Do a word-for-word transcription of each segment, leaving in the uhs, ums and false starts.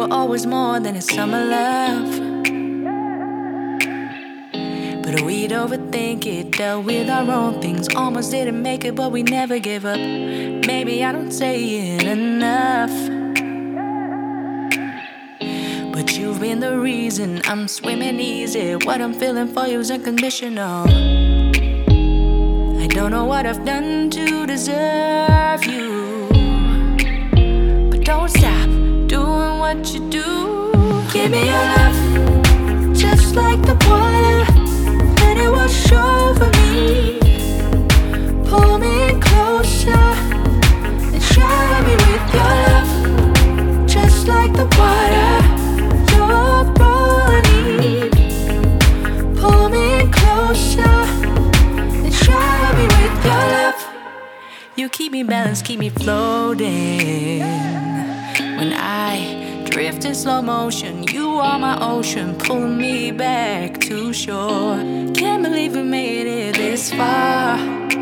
were always more than a summer love. But we'd overthink it, dealt with our own things. Almost didn't make it, but we never gave up. Maybe I don't say it enough, but you've been the reason I'm swimming easy. What I'm feeling for you is unconditional. I don't know what I've done to deserve you, but don't stop doing what you do. Give me your love, just like the water. Let it wash over me. Pull me closer and shower me with your love, just like the water. You're all I need. Pull me closer and shower me with your love. You keep me balanced, keep me floating. When I drift in slow motion, you are my ocean, pulling me back to shore. Can't believe we made it this far,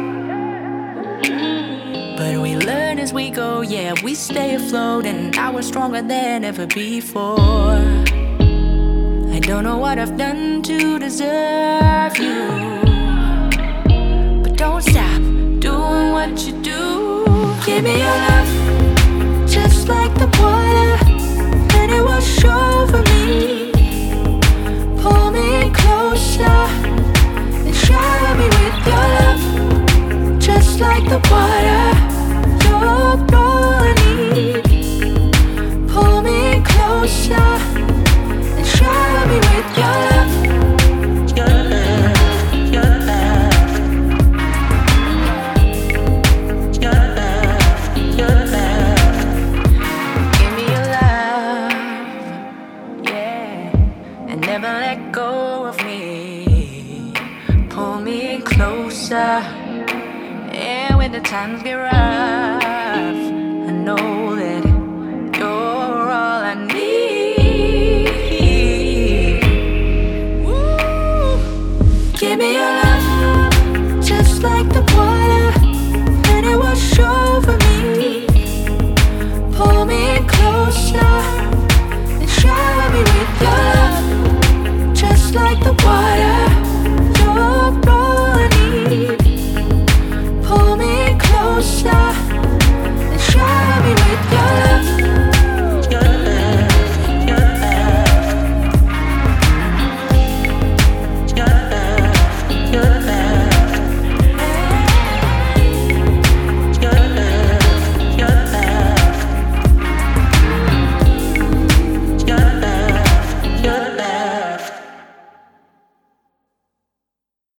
but we learn as we go, yeah, we stay afloat, and now we're stronger than ever before. I don't know what I've done to deserve you, but don't stop doing what you do. Give me your love, just like the water. Let it wash over me. Pull me closer and shower me with your love, just like the water. You're all I need. Pull me closer and shower me with your love. Your love, your love, your love, your love. Give me your love, yeah, and never let go of me. Pull me closer, and when the times get rough, I know that you're all I need. Woo. Give me your love, just like the water. Let it wash over me. Pull me closer and shower me with your love, just like the water.